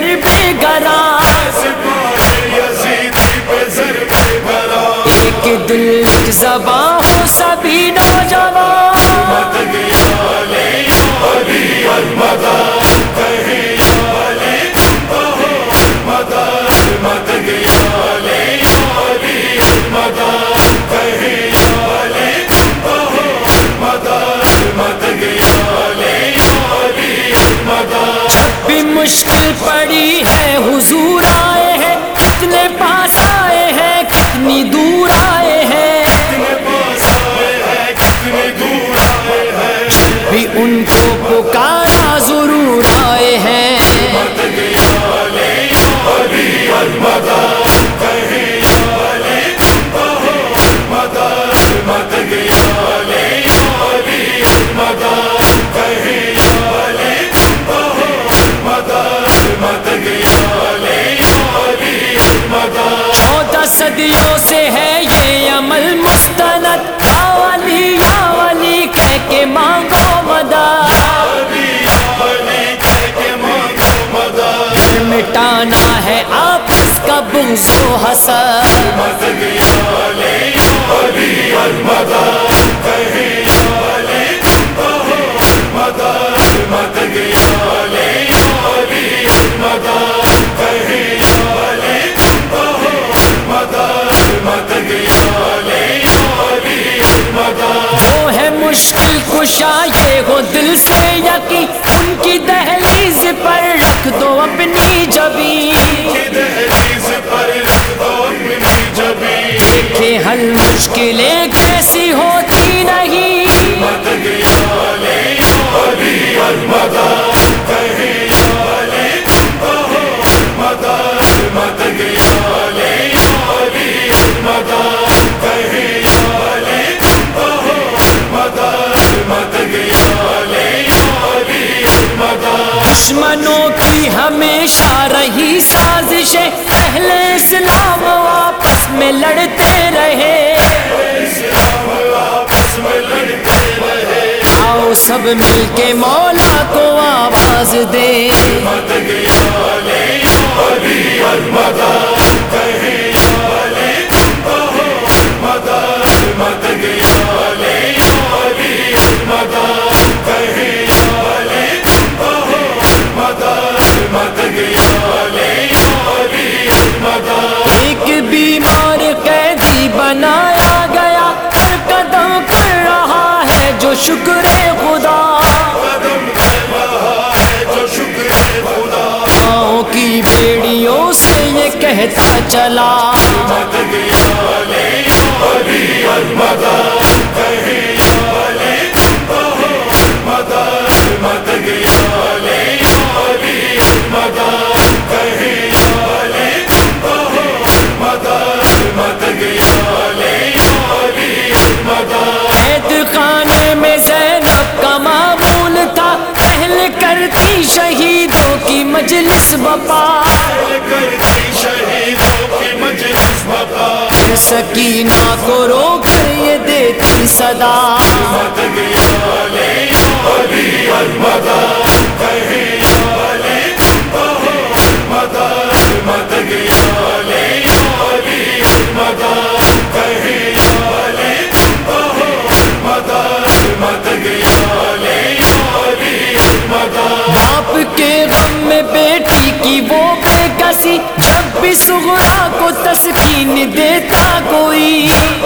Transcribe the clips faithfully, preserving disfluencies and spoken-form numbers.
ضرب گراں، ایک دل ایک زباں ہو سبھی نوجوان، جب بھی مشکل پڑی ہے حضور آئے ہیں، کتنے پاس آئے ہیں کتنی دور آئے ہیں، جب بھی ان کو پکارا ضرور آئے ہیں، چودہ صدیوں سے ہے یہ عمل مستند، یا ولی یا ولی کہہ کے مانگو مدد، مٹانا ہے آپس کا بغض و حسد، جو ہے مشکل کشا یہ ہو دل سے یقین، ان کی دہلیز پر رکھ دو اپنی جبین، دیکھیں حل مشکلیں کیسی ہوتی نہیں، دشمنوں کی ہمیشہ رہی سازشیں، اہل اسلام آپس میں لڑتے رہے، آؤ سب مل کے مولا کو آواز دیں، ایک بیمار قیدی بنایا گیا، ہر قدم کر رہا ہے جو شکر خدا، پاؤں کی بیڑیوں سے یہ کہتا چلا، قید خانے میں زینب کا معمول تھا، پہل کرتی شہیدوں کی مجلس بپا، پھر سکینہ کو رو کر یہ دیتی صدا، باپ کے غم میں بیٹی کی وہ بے کسی، جب بھی صغرا کو تسکین دیتا کوئی،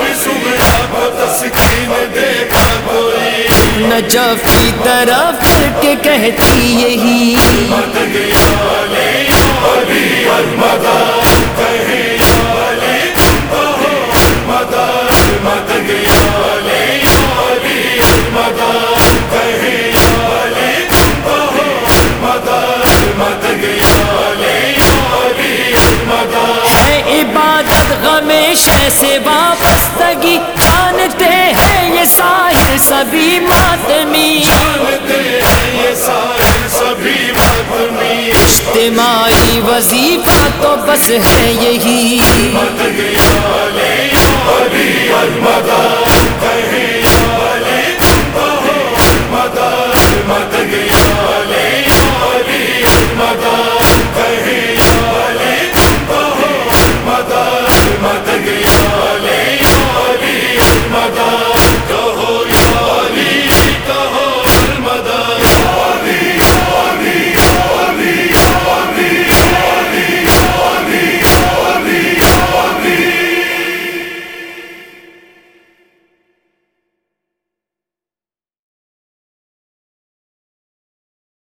نجف کی طرف پھر کے کہتی یہی، ہے عبادت غمیشہ سے وابستگی، جانتے ہیں یہ ساحر سبھی ماتمی، اجتماعی وظیفہ تو بس ہے یہی،